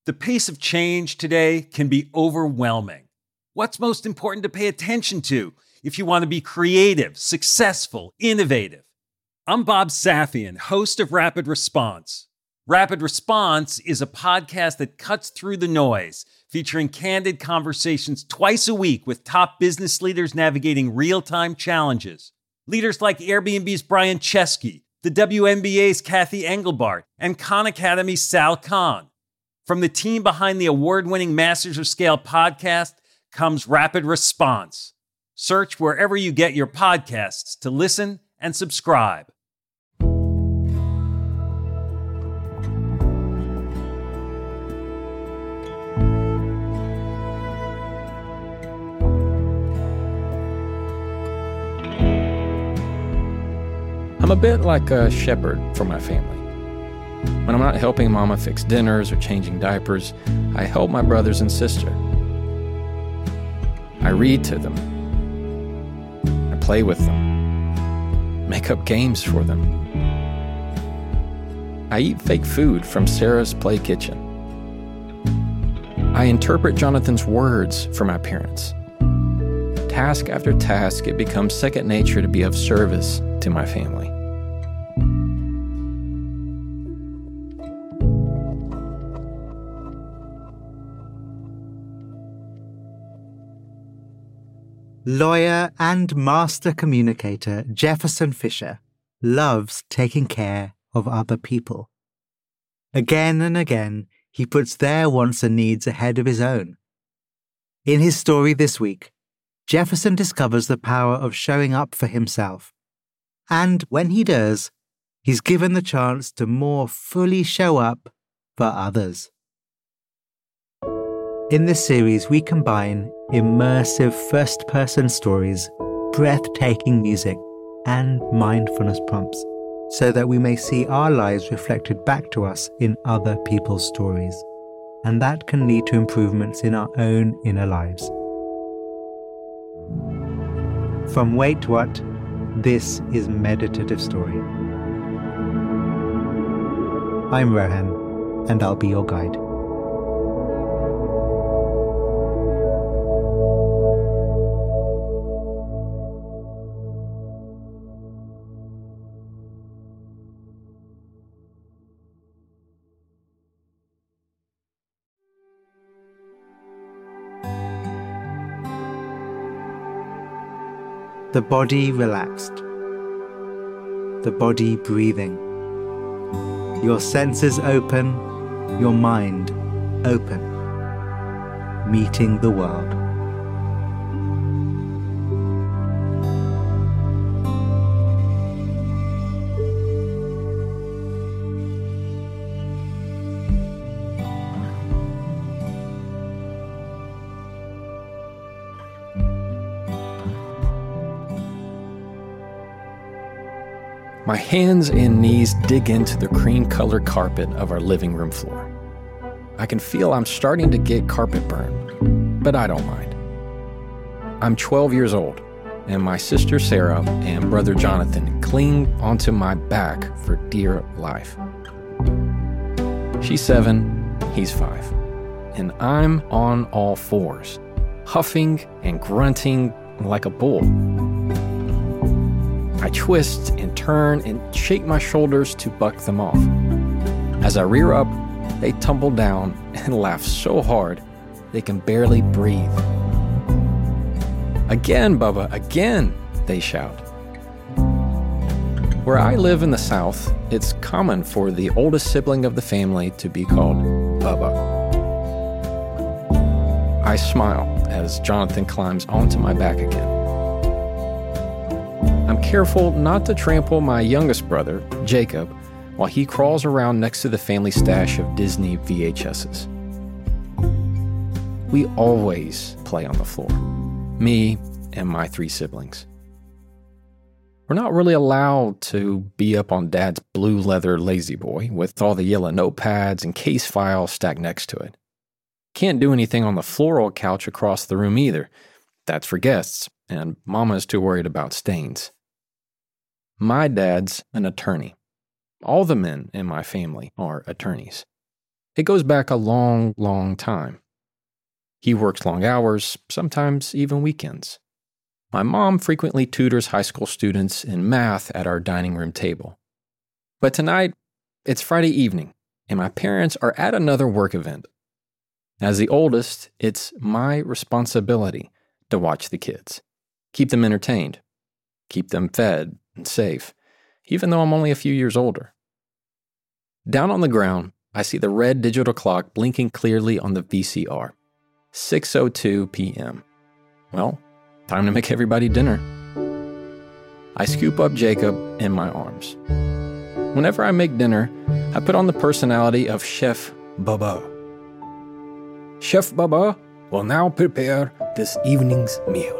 The pace of change today can be overwhelming. What's most important to pay attention to if you want to be creative, successful, innovative? I'm Bob Safian, host of Rapid Response. Rapid Response is a podcast that cuts through the noise, featuring candid conversations twice a week with top business leaders navigating real-time challenges. Leaders like Airbnb's Brian Chesky, the WNBA's Kathy Engelbart, and Khan Academy's Sal Khan. From the team behind the award-winning Masters of Scale podcast comes Rapid Response. Search wherever you get your podcasts to listen and subscribe. I'm a bit like a shepherd for my family. When I'm not helping Mama fix dinners or changing diapers, I help my brothers and sister. I read to them. I play with them. Make up games for them. I eat fake food from Sarah's Play Kitchen. I interpret Jonathan's words for my parents. Task after task, it becomes second nature to be of service to my family. Lawyer and master communicator Jefferson Fisher loves taking care of other people. Again and again, he puts their wants and needs ahead of his own. In his story this week, Jefferson discovers the power of showing up for himself. And when he does, he's given the chance to more fully show up for others. In this series, we combine immersive first-person stories, breathtaking music, and mindfulness prompts, so that we may see our lives reflected back to us in other people's stories. And that can lead to improvements in our own inner lives. From Wait What? This is Meditative Story. I'm Rohan, and I'll be your guide. The body relaxed. The body breathing. Your senses open, your mind open. Meeting the world. My hands and knees dig into the cream-colored carpet of our living room floor. I can feel I'm starting to get carpet burn, but I don't mind. I'm 12 years old, and my sister Sarah and brother Jonathan cling onto my back for dear life. She's 7, he's 5, and I'm on all fours, huffing and grunting like a bull. I twist and turn and shake my shoulders to buck them off. As I rear up, they tumble down and laugh so hard they can barely breathe. "Again, Bubba, again," they shout. Where I live in the South, it's common for the oldest sibling of the family to be called Bubba. I smile as Jonathan climbs onto my back again. I'm careful not to trample my youngest brother, Jacob, while he crawls around next to the family stash of Disney VHSs. We always play on the floor, me and my 3 siblings. We're not really allowed to be up on Dad's blue leather lazy boy with all the yellow notepads and case files stacked next to it. Can't do anything on the floral couch across the room either. That's for guests, and Mama is too worried about stains. My dad's an attorney. All the men in my family are attorneys. It goes back a long, long time. He works long hours, sometimes even weekends. My mom frequently tutors high school students in math at our dining room table. But tonight, it's Friday evening, and my parents are at another work event. As the oldest, it's my responsibility to watch the kids, keep them entertained, keep them fed and safe, even though I'm only a few years older. Down on the ground, I see the red digital clock blinking clearly on the VCR. 6:02 p.m. Well, time to make everybody dinner. I scoop up Jacob in my arms. Whenever I make dinner, I put on the personality of Chef Baba. Chef Baba will now prepare this evening's meal,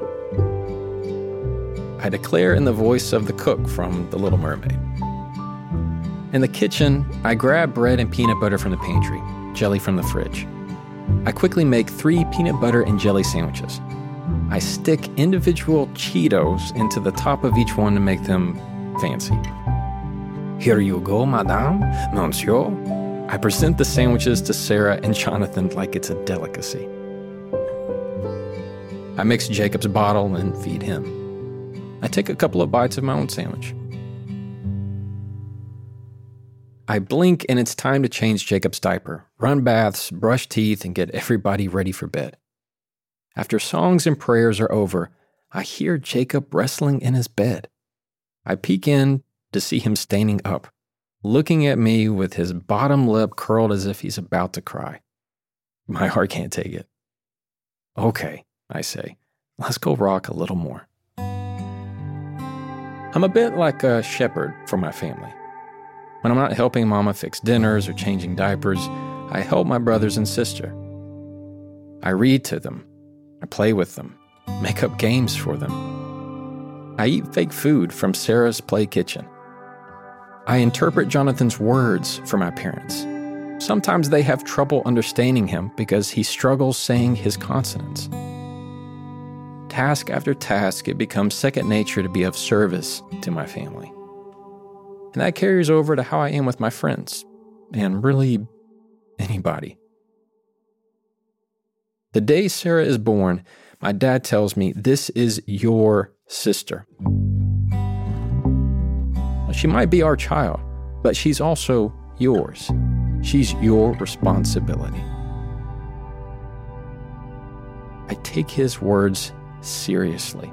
I declare in the voice of the cook from The Little Mermaid. In the kitchen, I grab bread and peanut butter from the pantry, jelly from the fridge. I quickly make 3 peanut butter and jelly sandwiches. I stick individual Cheetos into the top of each one to make them fancy. Here you go, madame, monsieur. I present the sandwiches to Sarah and Jonathan like it's a delicacy. I mix Jacob's bottle and feed him. I take a couple of bites of my own sandwich. I blink and it's time to change Jacob's diaper, run baths, brush teeth, and get everybody ready for bed. After songs and prayers are over, I hear Jacob wrestling in his bed. I peek in to see him standing up, looking at me with his bottom lip curled as if he's about to cry. My heart can't take it. Okay, I say, let's go rock a little more. I'm a bit like a shepherd for my family. When I'm not helping Mama fix dinners or changing diapers, I help my brothers and sister. I read to them. I play with them. Make up games for them. I eat fake food from Sarah's play kitchen. I interpret Jonathan's words for my parents. Sometimes they have trouble understanding him because he struggles saying his consonants. Task after task, it becomes second nature to be of service to my family. And that carries over to how I am with my friends, and really anybody. The day Sarah is born, my dad tells me, "This is your sister." She might be our child, but she's also yours. She's your responsibility. I take his words seriously.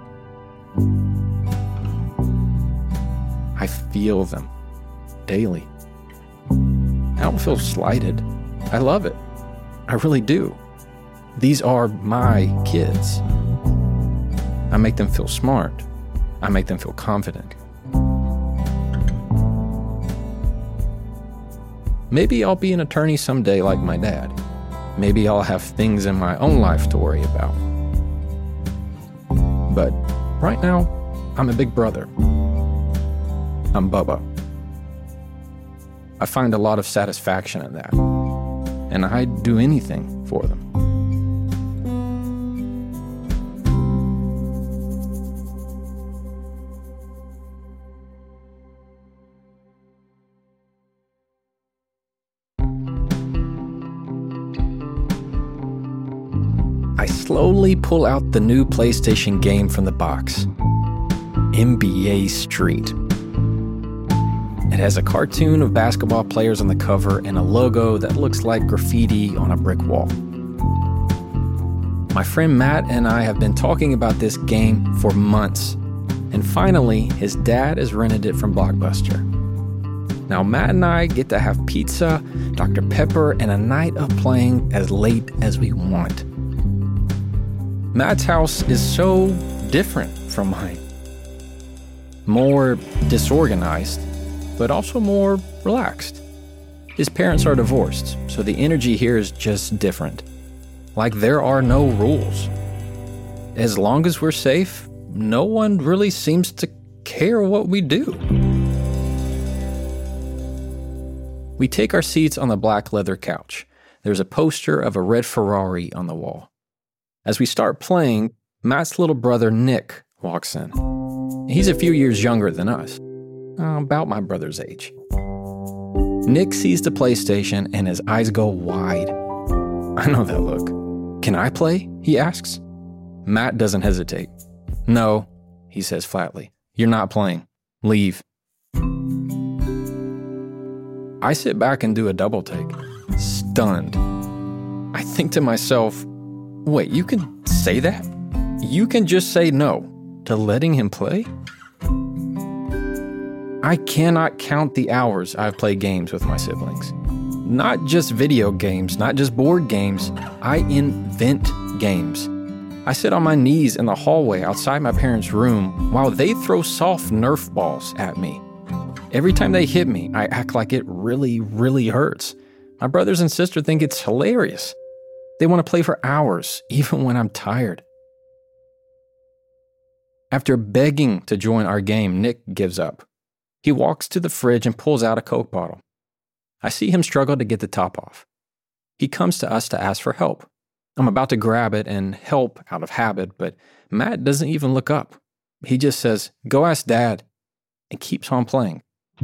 I feel them daily. I don't feel slighted. I love it. I really do. These are my kids. I make them feel smart. I make them feel confident. Maybe I'll be an attorney someday like my dad. Maybe I'll have things in my own life to worry about. But right now, I'm a big brother. I'm Bubba. I find a lot of satisfaction in that, and I'd do anything for them. I slowly pull out the new PlayStation game from the box, NBA Street. It has a cartoon of basketball players on the cover and a logo that looks like graffiti on a brick wall. My friend Matt and I have been talking about this game for months, and finally, his dad has rented it from Blockbuster. Now, Matt and I get to have pizza, Dr. Pepper, and a night of playing as late as we want. Matt's house is so different from mine. More disorganized, but also more relaxed. His parents are divorced, so the energy here is just different. Like there are no rules. As long as we're safe, no one really seems to care what we do. We take our seats on the black leather couch. There's a poster of a red Ferrari on the wall. As we start playing, Matt's little brother Nick walks in. He's a few years younger than us. About my brother's age. Nick sees the PlayStation and his eyes go wide. I know that look. Can I play? He asks. Matt doesn't hesitate. No, he says flatly. You're not playing. Leave. I sit back and do a double take, stunned. I think to myself, wait, you can say that? You can just say no to letting him play? I cannot count the hours I've played games with my siblings. Not just video games, not just board games. I invent games. I sit on my knees in the hallway outside my parents' room while they throw soft Nerf balls at me. Every time they hit me, I act like it really, really hurts. My brothers and sister think it's hilarious. They want to play for hours, even when I'm tired. After begging to join our game, Nick gives up. He walks to the fridge and pulls out a Coke bottle. I see him struggle to get the top off. He comes to us to ask for help. I'm about to grab it and help out of habit, but Matt doesn't even look up. He just says, "Go ask Dad," and keeps on playing.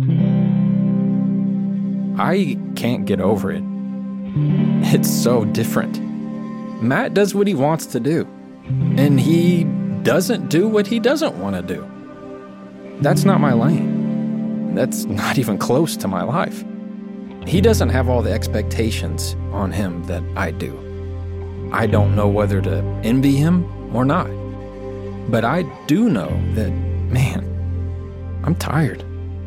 I can't get over it. It's so different. Matt does what he wants to do, and he doesn't do what he doesn't want to do. That's not my lane. That's not even close to my life. He doesn't have all the expectations on him that I do. I don't know whether to envy him or not. But I do know that, man, I'm tired.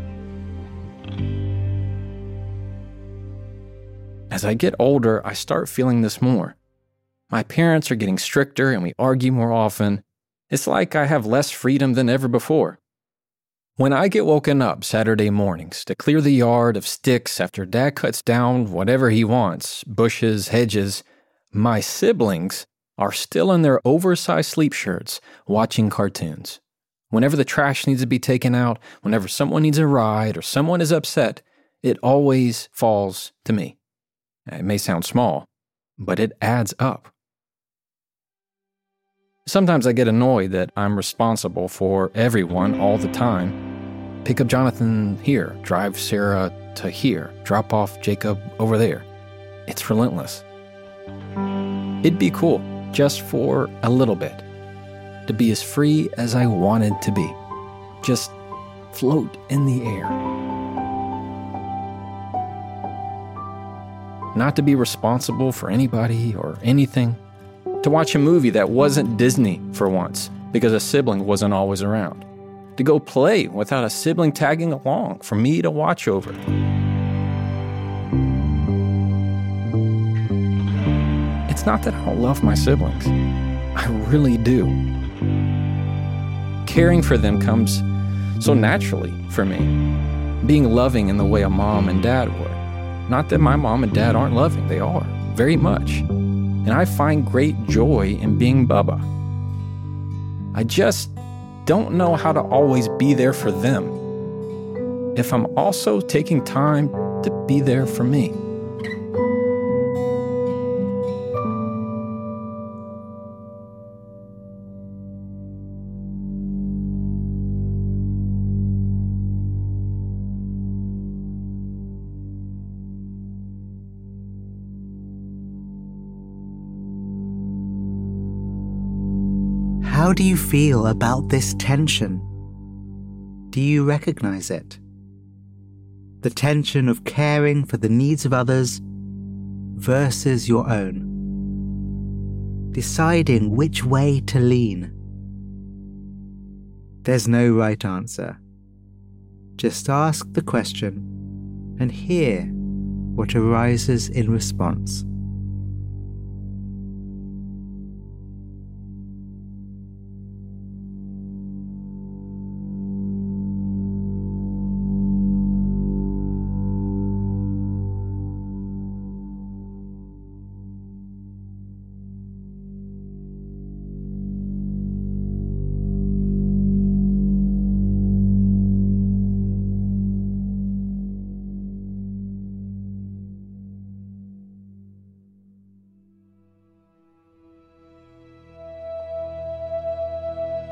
As I get older, I start feeling this more. My parents are getting stricter and we argue more often. It's like I have less freedom than ever before. When I get woken up Saturday mornings to clear the yard of sticks after Dad cuts down whatever he wants, bushes, hedges, my siblings are still in their oversized sleep shirts watching cartoons. Whenever the trash needs to be taken out, whenever someone needs a ride or someone is upset, it always falls to me. It may sound small, but it adds up. Sometimes I get annoyed that I'm responsible for everyone all the time. Pick up Jonathan here, drive Sarah to here, drop off Jacob over there. It's relentless. It'd be cool, just for a little bit, to be as free as I wanted to be. Just float in the air. Not to be responsible for anybody or anything. To watch a movie that wasn't Disney for once because a sibling wasn't always around. To go play without a sibling tagging along for me to watch over. It's not that I don't love my siblings. I really do. Caring for them comes so naturally for me. Being loving in the way a mom and dad would. Not that my mom and dad aren't loving, they are, very much. And I find great joy in being Bubba. I just don't know how to always be there for them if I'm also taking time to be there for me. How do you feel about this tension? Do you recognize it? The tension of caring for the needs of others versus your own. Deciding which way to lean. There's no right answer. Just ask the question and hear what arises in response.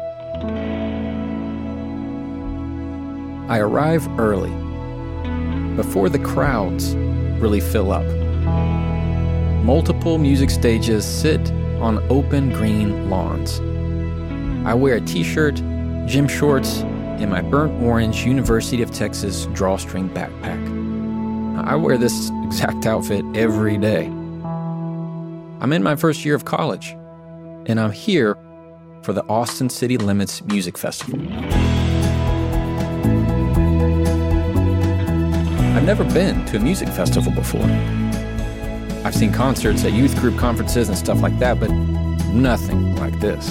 I arrive early. before the crowds really fill up. Multiple music stages sit on open green lawns. I wear a t-shirt, gym shorts, and my burnt orange University of Texas drawstring backpack. I wear this exact outfit every day. I'm in my first year of college, and I'm here for the Austin City Limits Music Festival. I've never been to a music festival before. I've seen concerts at youth group conferences and stuff like that, but nothing like this.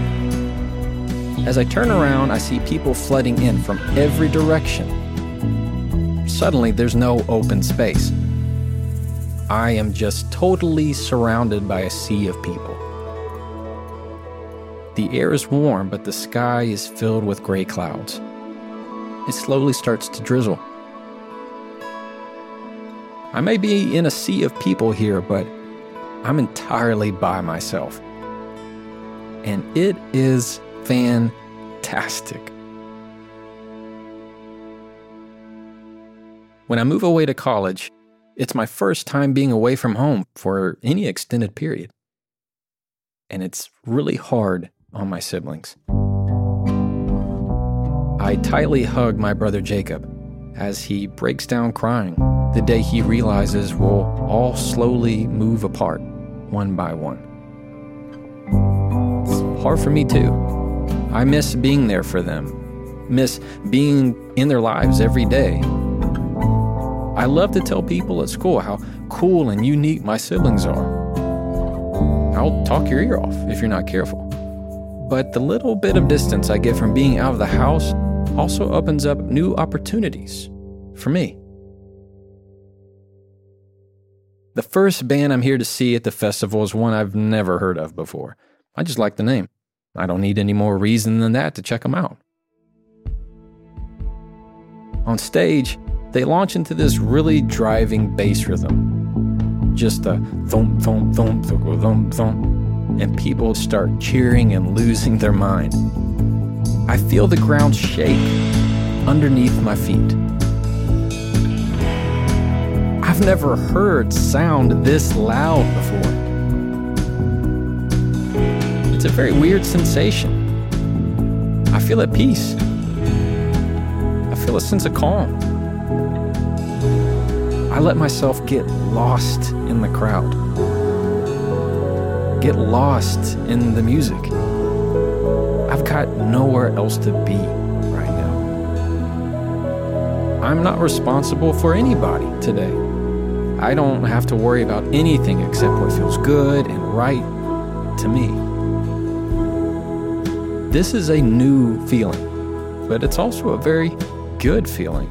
As I turn around, I see people flooding in from every direction. Suddenly, there's no open space. I am just totally surrounded by a sea of people. The air is warm, but the sky is filled with gray clouds. It slowly starts to drizzle. I may be in a sea of people here, but I'm entirely by myself. And it is fantastic. When I move away to college, it's my first time being away from home for any extended period. And it's really hard on my siblings. I tightly hug my brother Jacob as he breaks down crying the day he realizes we'll all slowly move apart, one by one. It's hard for me too. I miss being there for them, miss being in their lives every day. I love to tell people at school how cool and unique my siblings are. I'll talk your ear off if you're not careful. But the little bit of distance I get from being out of the house also opens up new opportunities for me. The first band I'm here to see at the festival is one I've never heard of before. I just like the name. I don't need any more reason than that to check them out. On stage, they launch into this really driving bass rhythm. Just a thump, thump, thump, thump, thump, thump. And people start cheering and losing their mind. I feel the ground shake underneath my feet. I've never heard sound this loud before. It's a very weird sensation. I feel at peace. I feel a sense of calm. I let myself get lost in the crowd. Get lost in the music. I've got nowhere else to be right now. I'm not responsible for anybody today. I don't have to worry about anything except what feels good and right to me. This is a new feeling, but it's also a very good feeling.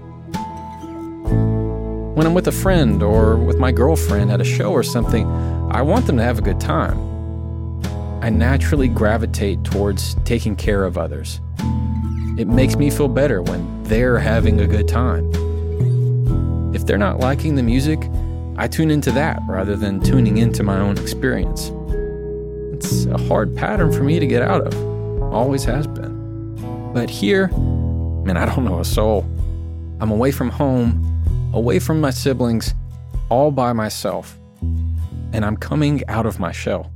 When I'm with a friend or with my girlfriend at a show or something, I want them to have a good time. I naturally gravitate towards taking care of others. It makes me feel better when they're having a good time. If they're not liking the music, I tune into that rather than tuning into my own experience. It's a hard pattern for me to get out of. Always has been. But here, man, I don't know a soul. I'm away from home, away from my siblings, all by myself. And I'm coming out of my shell.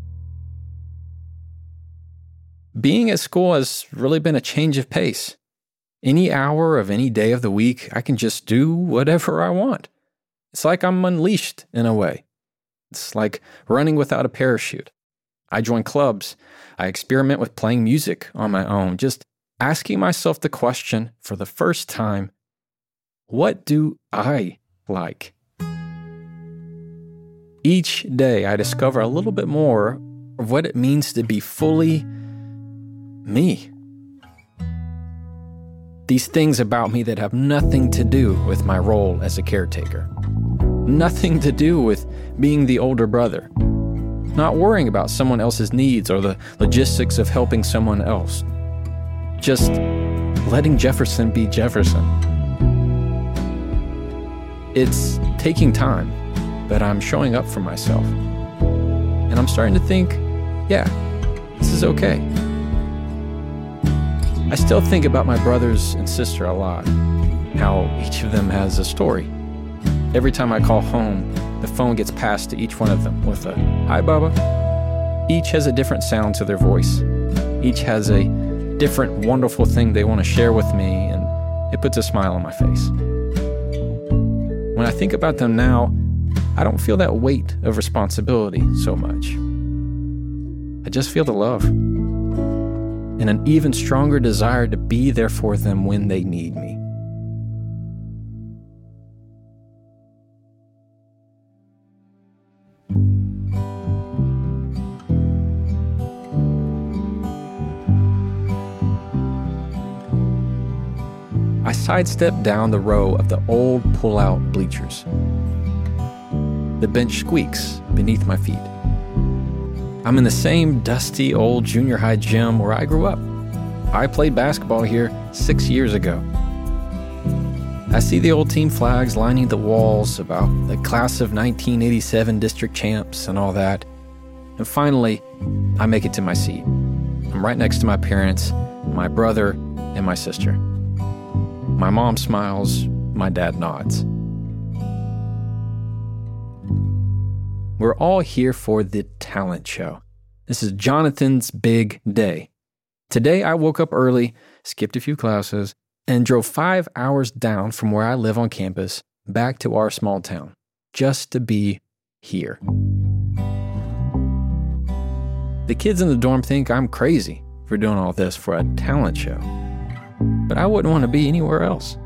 Being at school has really been a change of pace. Any hour of any day of the week, I can just do whatever I want. It's like I'm unleashed in a way. It's like running without a parachute. I join clubs. I experiment with playing music on my own, just asking myself the question for the first time, what do I like? Each day, I discover a little bit more of what it means to be fully me. These things about me that have nothing to do with my role as a caretaker. Nothing to do with being the older brother. Not worrying about someone else's needs or the logistics of helping someone else. Just letting Jefferson be Jefferson. It's taking time, but I'm showing up for myself. And I'm starting to think, yeah, this is okay. I still think about my brothers and sister a lot. how each of them has a story. Every time I call home, the phone gets passed to each one of them with a, "Hi, Baba." Each has a different sound to their voice. Each has a different wonderful thing they want to share with me, and it puts a smile on my face. When I think about them now, I don't feel that weight of responsibility so much. I just feel the love and an even stronger desire to be there for them when they need me. I sidestep down the row of the old pull-out bleachers. The bench squeaks beneath my feet. I'm in the same dusty old junior high gym where I grew up. I played basketball here 6 years ago. I see the old team flags lining the walls about the class of 1987 district champs and all that. And finally, I make it to my seat. I'm right next to my parents, my brother, and my sister. My mom smiles, my dad nods. We're all here for the talent show. This is Jonathan's big day. Today I woke up early, skipped a few classes, and drove 5 hours down from where I live on campus back to our small town, just to be here. The kids in the dorm think I'm crazy for doing all this for a talent show, but I wouldn't want to be anywhere else.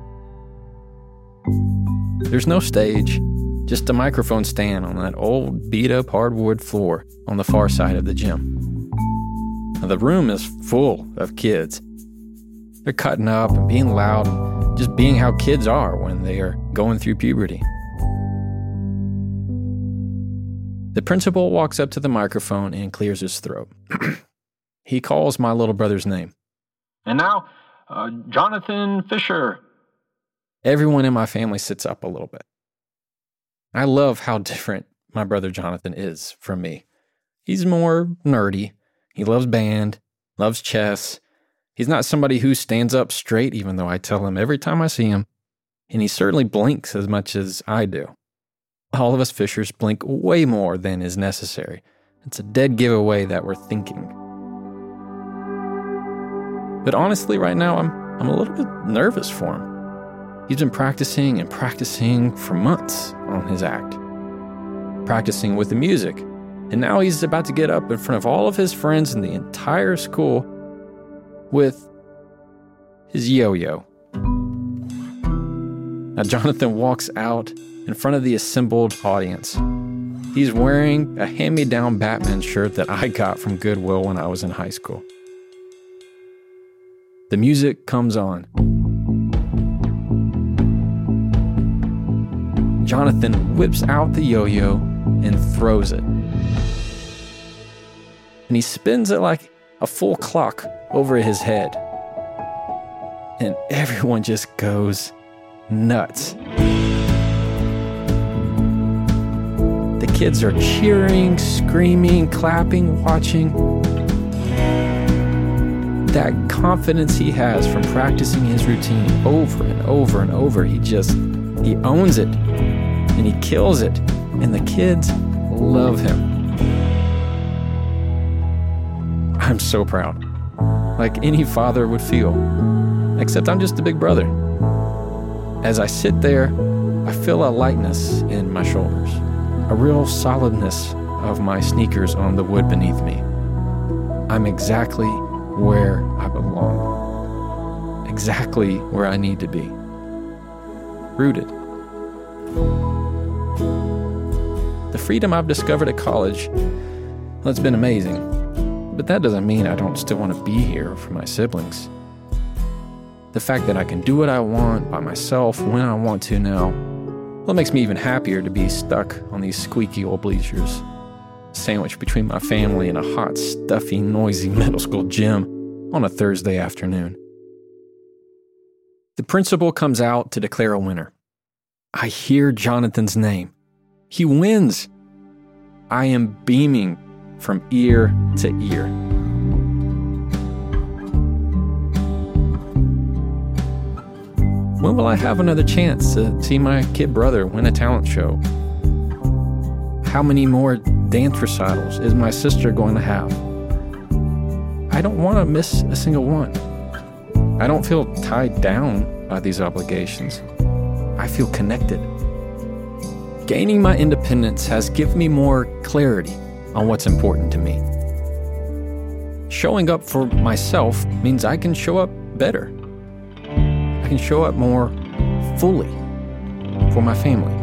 There's no stage, just a microphone stand on that old beat-up hardwood floor on the far side of the gym. Now, the room is full of kids. They're cutting up and being loud and just being how kids are when they are going through puberty. The principal walks up to the microphone and clears his throat. He calls my little brother's name. "And now, Jonathan Fisher." Everyone in my family sits up a little bit. I love how different my brother Jonathan is from me. He's more nerdy. He loves band, loves chess. He's not somebody who stands up straight, even though I tell him every time I see him. And he certainly blinks as much as I do. All of us Fishers blink way more than is necessary. It's a dead giveaway that we're thinking. But honestly, right now, I'm a little bit nervous for him. He's been practicing and practicing for months on his act. Practicing with the music. And now he's about to get up in front of all of his friends in the entire school with his yo-yo. Now Jonathan walks out in front of the assembled audience. He's wearing a hand-me-down Batman shirt that I got from Goodwill when I was in high school. The music comes on. Jonathan whips out the yo-yo and throws it. And he spins it like a full clock over his head. And everyone just goes nuts. The kids are cheering, screaming, clapping, watching. That confidence he has from practicing his routine over and over and over, he owns it. And he kills it, and the kids love him. I'm so proud, like any father would feel, except I'm just a big brother. As I sit there, I feel a lightness in my shoulders, a real solidness of my sneakers on the wood beneath me. I'm exactly where I belong, exactly where I need to be, rooted. The freedom I've discovered at college, well, it's been amazing. But that doesn't mean I don't still want to be here for my siblings. The fact that I can do what I want by myself when I want to now, well, it makes me even happier to be stuck on these squeaky old bleachers, sandwiched between my family and a hot, stuffy, noisy middle school gym on a Thursday afternoon. The principal comes out to declare a winner. I hear Jonathan's name. He wins. I am beaming from ear to ear. When will I have another chance to see my kid brother win a talent show? How many more dance recitals is my sister going to have? I don't want to miss a single one. I don't feel tied down by these obligations. I feel connected. Gaining my independence has given me more clarity on what's important to me. Showing up for myself means I can show up better. I can show up more fully for my family.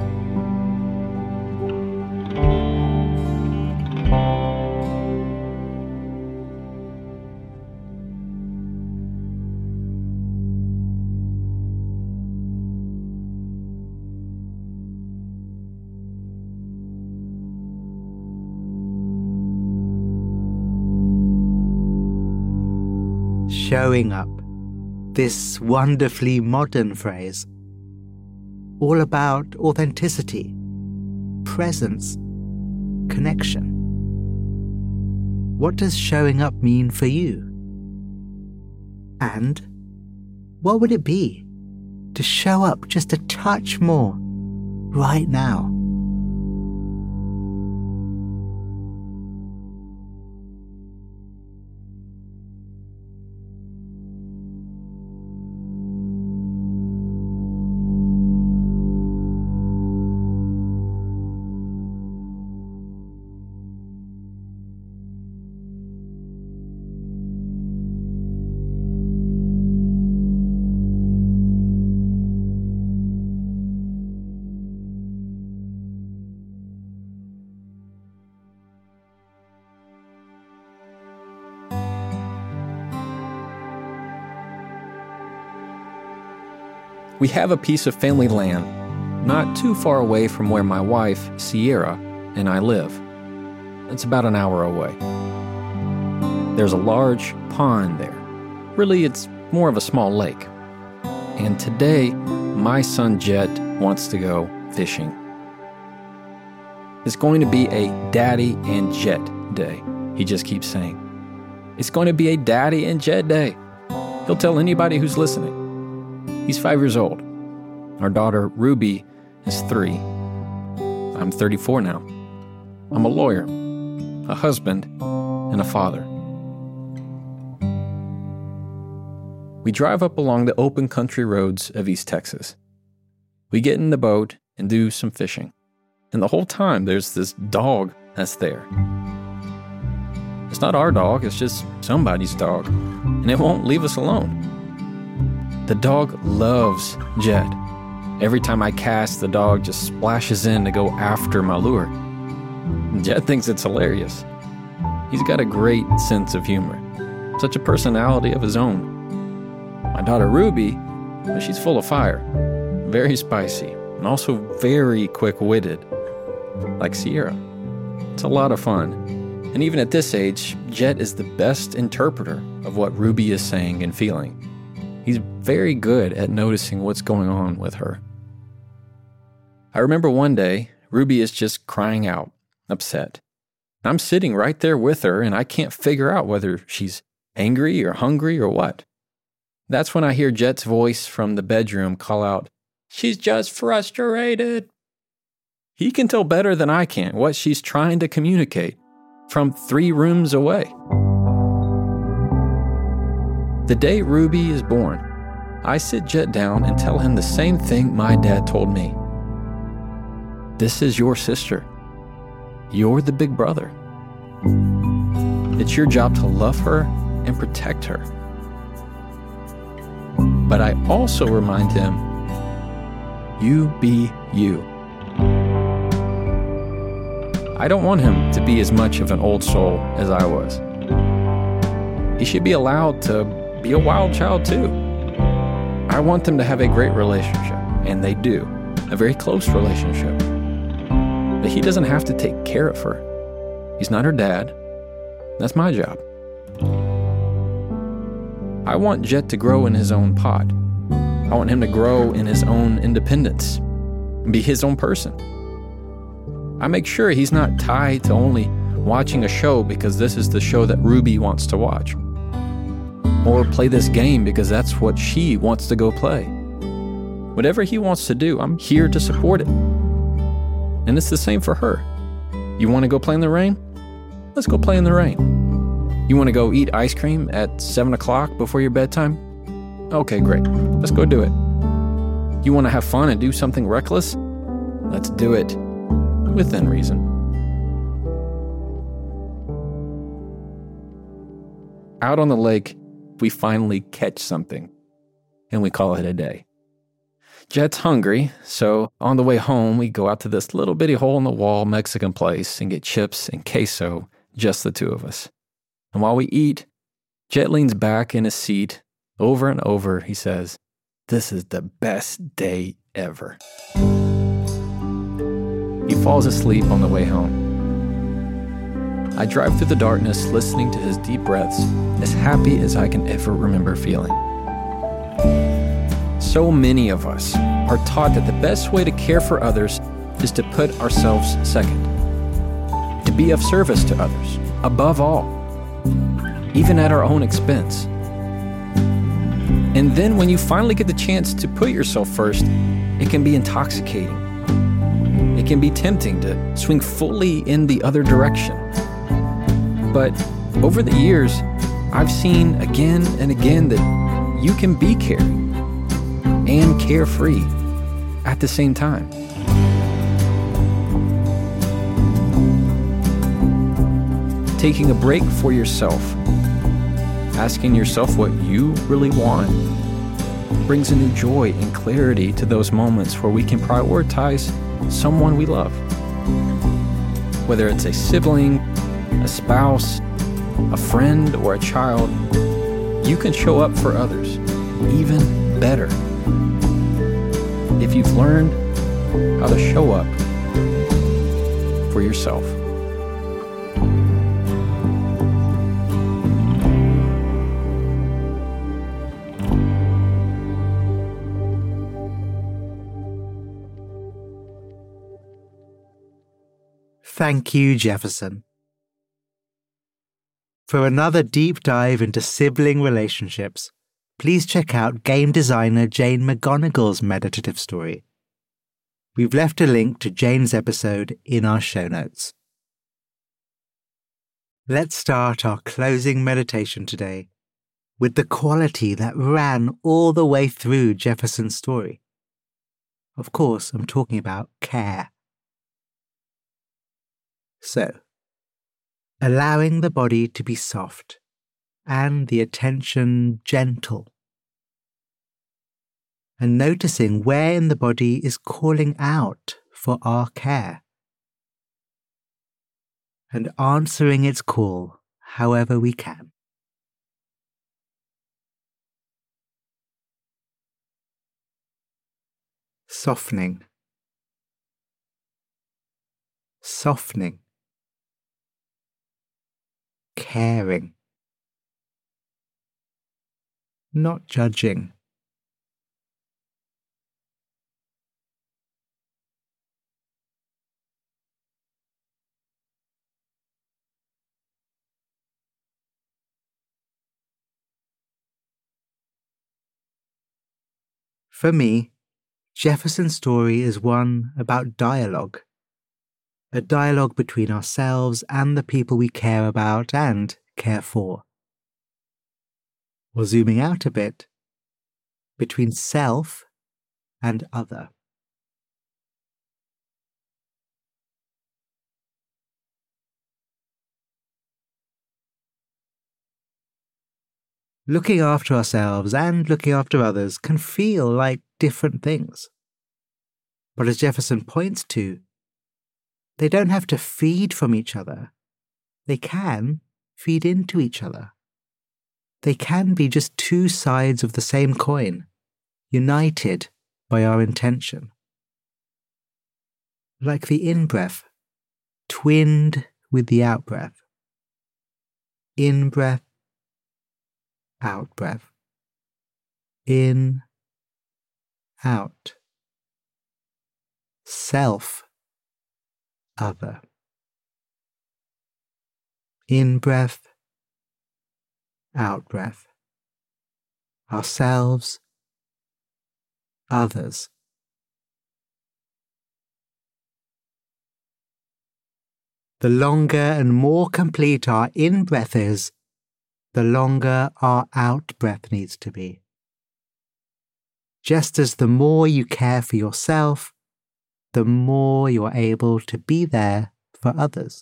Showing up, this wonderfully modern phrase, all about authenticity, presence, connection. What does showing up mean for you? And what would it be to show up just a touch more right now? We have a piece of family land not too far away from where my wife, Sierra, and I live. It's about an hour away. There's a large pond there. Really, it's more of a small lake. And today, my son Jet wants to go fishing. It's going to be a Daddy and Jet day, he just keeps saying. It's going to be a Daddy and Jet day. He'll tell anybody who's listening. He's 5 years old. Our daughter, Ruby, is 3. I'm 34 now. I'm a lawyer, a husband, and a father. We drive up along the open country roads of East Texas. We get in the boat and do some fishing. And the whole time, there's this dog that's there. It's not our dog, it's just somebody's dog. And it won't leave us alone. The dog loves Jet. Every time I cast, the dog just splashes in to go after my lure. Jet thinks it's hilarious. He's got a great sense of humor. Such a personality of his own. My daughter Ruby, she's full of fire. Very spicy, and also very quick-witted. Like Sierra. It's a lot of fun. And even at this age, Jet is the best interpreter of what Ruby is saying and feeling. He's very good at noticing what's going on with her. I remember one day, Ruby is just crying out, upset. I'm sitting right there with her, and I can't figure out whether she's angry or hungry or what. That's when I hear Jet's voice from the bedroom call out, "She's just frustrated." He can tell better than I can what she's trying to communicate from 3 rooms away. The day Ruby is born, I sit Jet down and tell him the same thing my dad told me. This is your sister. You're the big brother. It's your job to love her and protect her. But I also remind him, you be you. I don't want him to be as much of an old soul as I was. He should be allowed to be a wild child too. I want them to have a great relationship, and they do, a very close relationship. But he doesn't have to take care of her. He's not her dad. That's my job. I want Jet to grow in his own pot. I want him to grow in his own independence, and be his own person. I make sure he's not tied to only watching a show because this is the show that Ruby wants to watch. Or play this game because that's what she wants to go play. Whatever he wants to do, I'm here to support it. And it's the same for her. You want to go play in the rain? Let's go play in the rain. You want to go eat ice cream at 7 o'clock before your bedtime? Okay, great. Let's go do it. You want to have fun and do something reckless? Let's do it within reason. Out on the lake, we finally catch something, and we call it a day. Jet's hungry, so on the way home, we go out to this little bitty hole-in-the-wall Mexican place and get chips and queso, just the two of us. And while we eat, Jet leans back in his seat. Over and over, he says, "This is the best day ever." He falls asleep on the way home. I drive through the darkness, listening to his deep breaths, as happy as I can ever remember feeling. So many of us are taught that the best way to care for others is to put ourselves second, to be of service to others, above all, even at our own expense. And then when you finally get the chance to put yourself first, it can be intoxicating. It can be tempting to swing fully in the other direction. But over the years, I've seen again and again that you can be caring and carefree at the same time. Taking a break for yourself, asking yourself what you really want, brings a new joy and clarity to those moments where we can prioritize someone we love. Whether it's a sibling, a spouse, a friend, or a child, you can show up for others even better if you've learned how to show up for yourself. Thank you, Jefferson. For another deep dive into sibling relationships, please check out game designer Jane McGonigal's meditative story. We've left a link to Jane's episode in our show notes. Let's start our closing meditation today with the quality that ran all the way through Jefferson's story. Of course, I'm talking about care. So, allowing the body to be soft and the attention gentle, and noticing where in the body is calling out for our care, and answering its call however we can. Softening. Softening. Caring. Not judging. For me, Jefferson's story is one about dialogue. A dialogue between ourselves and the people we care about and care for. Or zooming out a bit, between self and other. Looking after ourselves and looking after others can feel like different things. But as Jefferson points to, they don't have to feed from each other. They can feed into each other. They can be just two sides of the same coin, united by our intention. Like the in-breath, twinned with the out-breath. In-breath, out-breath. In, out. Self, other. In-breath, out-breath. Ourselves, others. The longer and more complete our in-breath is, the longer our out-breath needs to be. Just as the more you care for yourself, the more you're able to be there for others.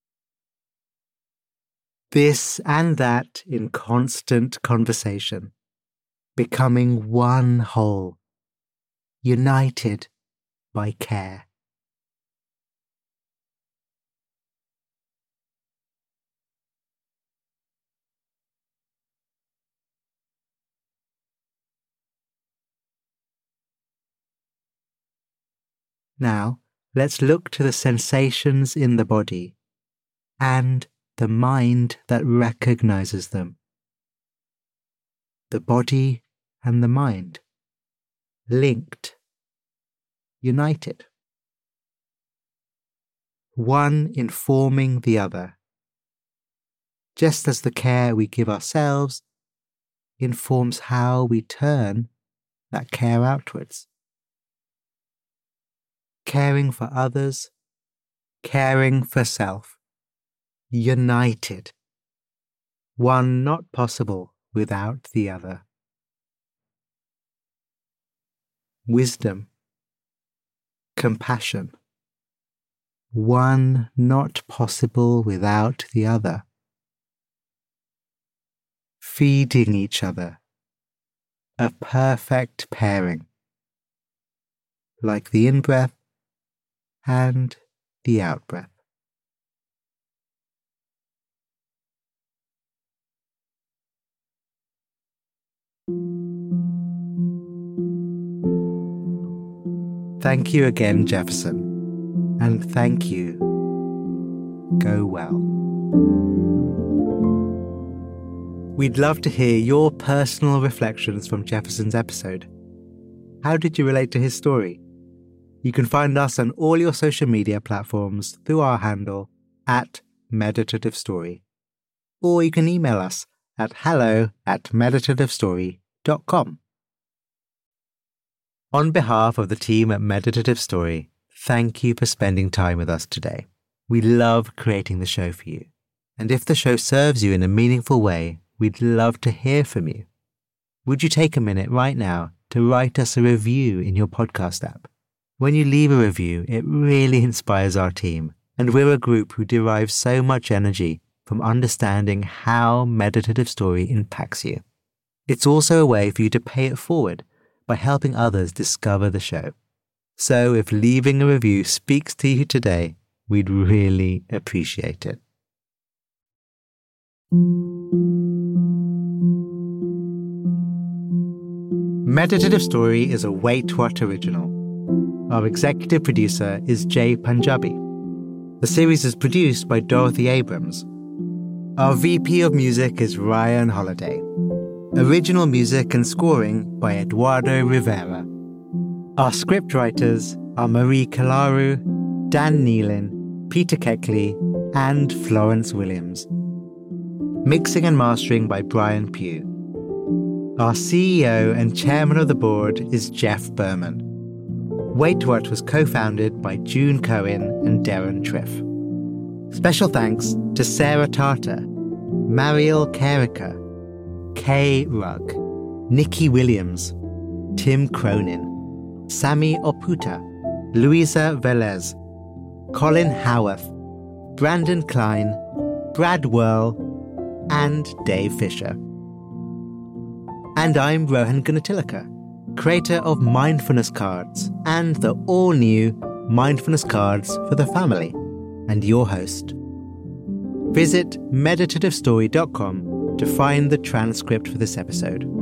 This and that in constant conversation, becoming one whole, united by care. Now, let's look to the sensations in the body and the mind that recognizes them. The body and the mind, linked, united. One informing the other, just as the care we give ourselves informs how we turn that care outwards. Caring for others, caring for self, united, one not possible without the other. Wisdom, compassion, one not possible without the other. Feeding each other, a perfect pairing, like the in-breath and the out-breath. Thank you again, Jefferson, and thank you. Go well. We'd love to hear your personal reflections from Jefferson's episode. How did you relate to his story? You can find us on all your social media platforms through our handle @meditativestory. Or you can email us at hello@meditativestory.com. On behalf of the team at Meditative Story, thank you for spending time with us today. We love creating the show for you. And if the show serves you in a meaningful way, we'd love to hear from you. Would you take a minute right now to write us a review in your podcast app? When you leave a review, it really inspires our team, and we're a group who derive so much energy from understanding how Meditative Story impacts you. It's also a way for you to pay it forward by helping others discover the show. So if leaving a review speaks to you today, we'd really appreciate it. Meditative Story is a Wait What original. Our executive producer is Jay Punjabi. The series is produced by Dorothy Abrams. Our VP of Music is Ryan Holiday. Original music and scoring by Eduardo Rivera. Our scriptwriters are Marie Kalaru, Dan Nealon, Peter Keckley, and Florence Williams. Mixing and mastering by Brian Pugh. Our CEO and chairman of the board is Jeff Berman. Wait What was co-founded by June Cohen and Darren Triff. Special thanks to Sarah Tartar, Mariel Carricker, Kay Rugg, Nikki Williams, Tim Cronin, Sami Oputa, Luisa Velez, Colin Howarth, Brandon Klein, Brad Whirl, and Dave Fisher. And I'm Rohan Gunatilaka, creator of Mindfulness Cards and the all-new Mindfulness Cards for the Family, and your host. Visit meditativestory.com to find the transcript for this episode.